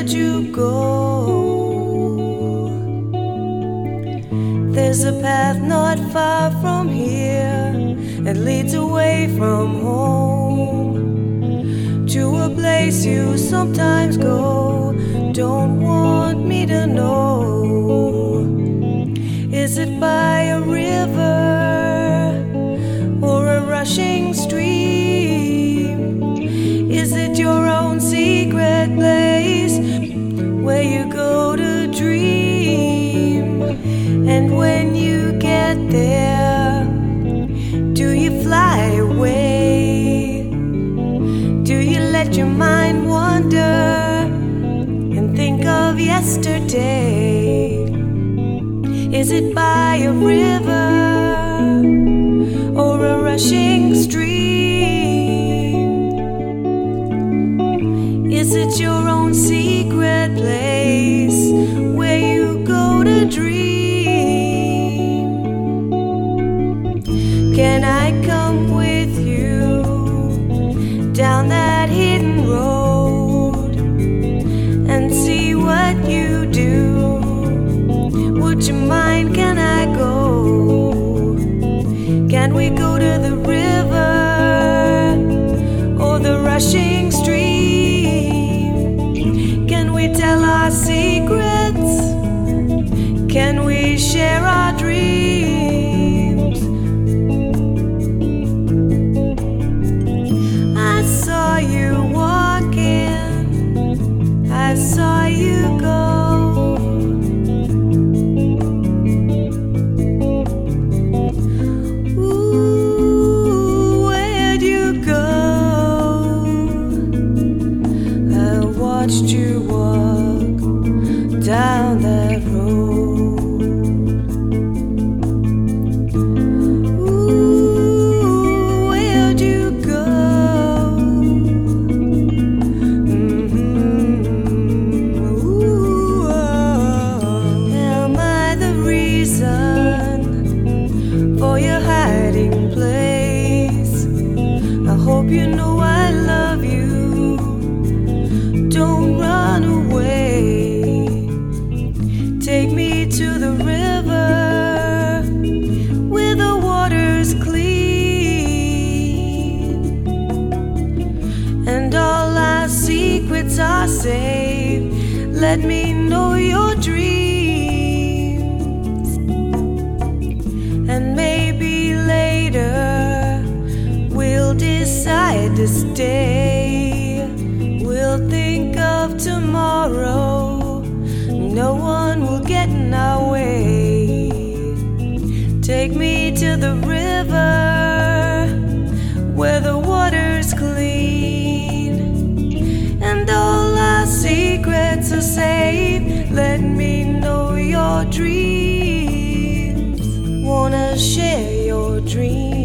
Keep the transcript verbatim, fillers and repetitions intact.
where'd you go? There's a path not far from here. It leads away from home to a place you sometimes go. Don't want me to know. Is it by a river or a rushing stream? Is it your own secret place where you go to dream? And when you get there, do you fly away? Do you let your mind wander and think of yesterday? Is it by a river or a rushing stream? Is it your own secret place where you go to dream? Can I come with you down that hidden road and see what you do? Would you mind, can I go? Can we go to the river or the rushing stream? Can we tell our secrets? Can we share our dreams? I saw you walking, I saw you go. Watched you walk down that road. Ooh, where'd you go? Mm-hmm. Ooh, oh. Am I the reason for your hiding place? I hope you know I love you. Don't run away. Take me to the river where the water's clean and all our secrets are safe. Let me know your dreams, and maybe later we'll decide to stay. We'll think of tomorrow. No one will get in our way. Take me to the river where the water's clean and all our secrets are safe. Let me know your dreams. Wanna share your dreams.